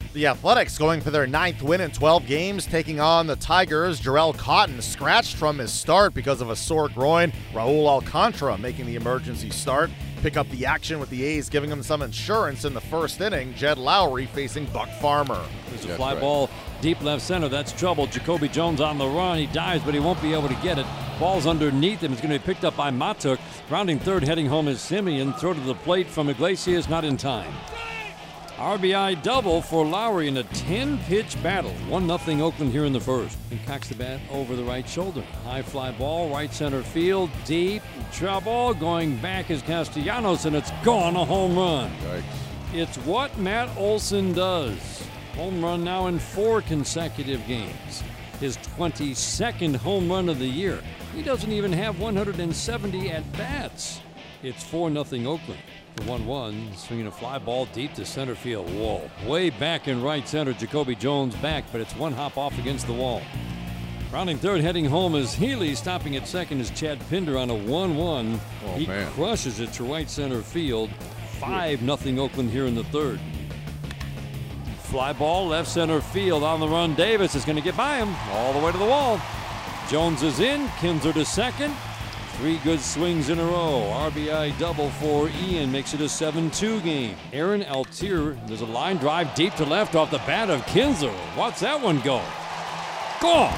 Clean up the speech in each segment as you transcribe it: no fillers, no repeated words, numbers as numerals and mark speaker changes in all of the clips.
Speaker 1: The Athletics going for their 9th win in 12 games, taking on the Tigers. Jarrell Cotton scratched from his start because of a sore groin. Raul Alcantara making the emergency start. Pick up the action with the A's giving him some insurance in the first inning. Jed Lowry facing Buck Farmer.
Speaker 2: There's a fly ball deep left center. That's trouble. Jacoby Jones on the run. He dives, but he won't be able to get it. Ball's underneath him. It's going to be picked up by Matuk. Rounding third, heading home is Simeon. Throw to the plate from Iglesias, not in time. RBI double for Lowry in a 10-pitch battle. 1-0 Oakland here in the first. He cocks the bat over the right shoulder. High fly ball, right center field, deep, trouble. Going back is Castellanos, and it's gone, a home run.
Speaker 3: Yikes.
Speaker 2: It's what Matt Olson does. Home run now in 4 consecutive games. His 22nd home run of the year. He doesn't even have 170 at-bats. It's 4-0 Oakland. The 1-1, swinging a fly ball deep to center field. Whoa, way back in right center. Jacoby Jones back, but it's one hop off against the wall. Rounding third, heading home is Healy. Stopping at second is Chad Pinder on a 1-1. He crushes it to right center field. 5-0 Oakland here in the third. Fly ball left center field on the run. Davis is going to get by him all the way to the wall. Jones is in. Kinzer to second. 3 good swings in a row. RBI double for Ian makes it a 7-2 game. Aaron Altier, there's a line drive deep to left off the bat of Kinzer. Watch that one go. Gone.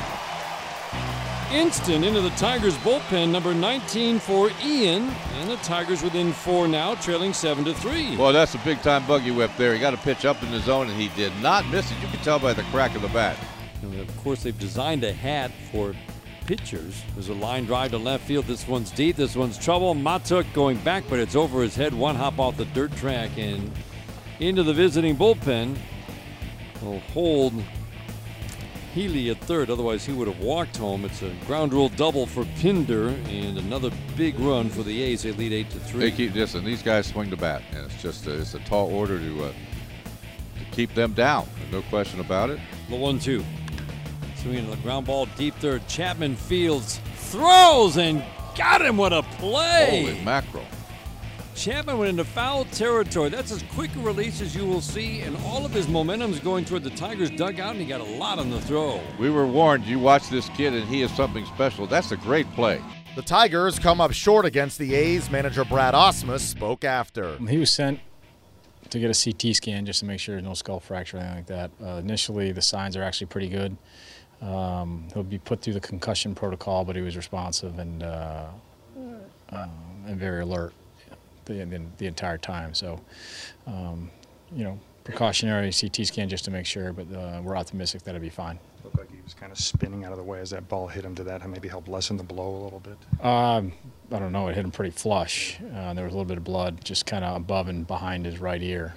Speaker 2: Instant into the Tigers bullpen, number 19 for Ian. And the Tigers within 4 now, trailing 7-3.
Speaker 3: Boy, that's a big-time buggy whip there. He got a pitch up in the zone, and he did not miss it. You can tell by the crack of the bat.
Speaker 2: And of course, they've designed a hat for pitchers. There's a line drive to left field. This one's deep. This one's trouble. Matuk going back, but it's over his head. One hop off the dirt track and into the visiting bullpen. Will hold Healy at third. Otherwise, he would have walked home. It's a ground rule double for Pinder and another big run for the A's. They lead 8-3.
Speaker 3: They keep this, and these guys swing the bat, and it's just it's a tall order to keep them down. No question about it.
Speaker 2: The 1-2. Swinging the ground ball deep third. Chapman fields, throws, and got him. What a play!
Speaker 3: Holy mackerel.
Speaker 2: Chapman went into foul territory. That's as quick a release as you will see, and all of his momentum is going toward the Tigers' dugout, and he got a lot on the throw.
Speaker 3: We were warned. You watch this kid, and he is something special. That's a great play.
Speaker 1: The Tigers come up short against the A's. Manager Brad Ausmus spoke after.
Speaker 4: He was sent to get a CT scan just to make sure there's no skull fracture or anything like that. Initially, the signs are actually pretty good. He'll be put through the concussion protocol, but he was responsive and very alert the entire time. So, you know, precautionary CT scan just to make sure, but we're optimistic that it'll be fine.
Speaker 5: Looked like he was kind of spinning out of the way as that ball hit him. Did that maybe help lessen the blow a little bit?
Speaker 4: I don't know. It hit him pretty flush. There was a little bit of blood just kind of above and behind his right ear.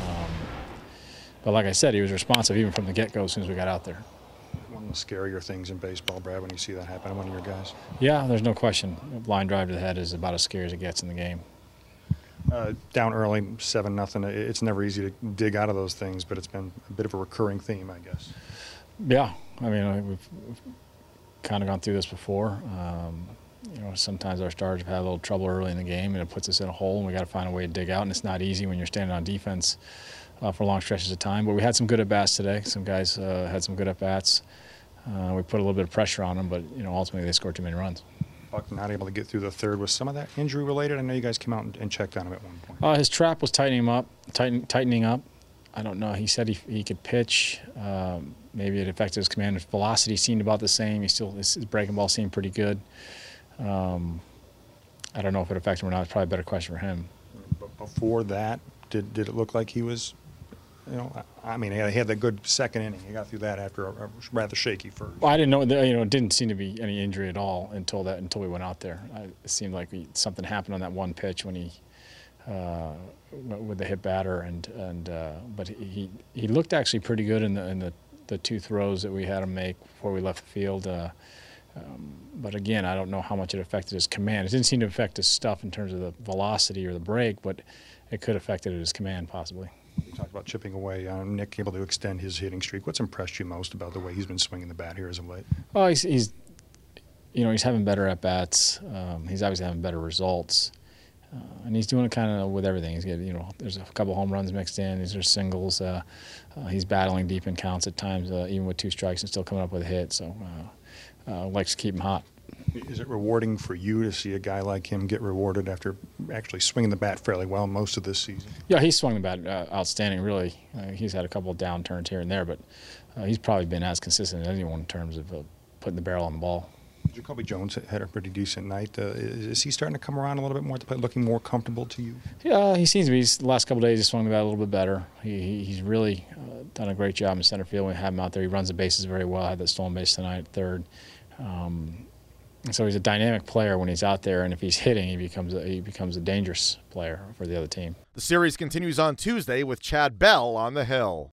Speaker 4: But like I said, he was responsive even from the get-go as soon as we got out there.
Speaker 5: One of the scarier things in baseball, Brad, when you see that happen to one of your guys.
Speaker 4: Yeah, there's no question. A line drive to the head is about as scary as it gets in the game.
Speaker 5: Down early, 7-0. It's never easy to dig out of those things, but it's been a bit of a recurring theme, I guess.
Speaker 4: Yeah, I mean, we've kind of gone through this before. You know, sometimes our starters have had a little trouble early in the game, and it puts us in a hole, and we got to find a way to dig out. And it's not easy when you're standing on defense for long stretches of time. But we had some good at-bats today. Some guys had some good at-bats. We put a little bit of pressure on them, but, you know, ultimately they scored too many runs.
Speaker 5: Buck not able to get through the third. Was some of that injury related? I know you guys came out and checked on him at one point.
Speaker 4: His trap was tightening up. I don't know. He said he could pitch. Maybe it affected his command. His velocity seemed about the same. His breaking ball seemed pretty good. I don't know if it affected him or not. It's probably a better question for him.
Speaker 5: But before that, did it look like he was, you know, I mean, he had that good second inning. He got through that after a rather shaky first.
Speaker 4: Well, I didn't know. You know, it didn't seem to be any injury at all until we went out there. It seemed like something happened on that one pitch when he with the hit batter, but he looked actually pretty good in the 2 throws that we had him make before we left the field. But again, I don't know how much it affected his command. It didn't seem to affect his stuff in terms of the velocity or the break, but it could have affected his command possibly.
Speaker 5: You talked about chipping away. Nick able to extend his hitting streak. What's impressed you most about the way he's been swinging the bat here as of late?
Speaker 4: Oh, he's having better at bats. He's obviously having better results. And he's doing it kind of with everything. He's getting, there's a couple home runs mixed in. These are singles. He's battling deep in counts at times, even with 2 strikes, and still coming up with a hit. So likes to keep him hot.
Speaker 5: Is it rewarding for you to see a guy like him get rewarded after actually swinging the bat fairly well most of this season?
Speaker 4: Yeah, he's swung the bat outstanding, really. He's had a couple of downturns here and there, but he's probably been as consistent as anyone in terms of putting the barrel on the ball.
Speaker 5: Jacoby Jones had a pretty decent night. Is he starting to come around a little bit more at the plate, looking more comfortable to you?
Speaker 4: Yeah, he seems to be. The last couple of days, he's swung the bat a little bit better. He's really done a great job in center field when we have him out there. He runs the bases very well. I had that stolen base tonight at third. And so he's a dynamic player when he's out there, and if he's hitting, he becomes a dangerous player for the other team.
Speaker 1: The series continues on Tuesday with Chad Bell on the hill.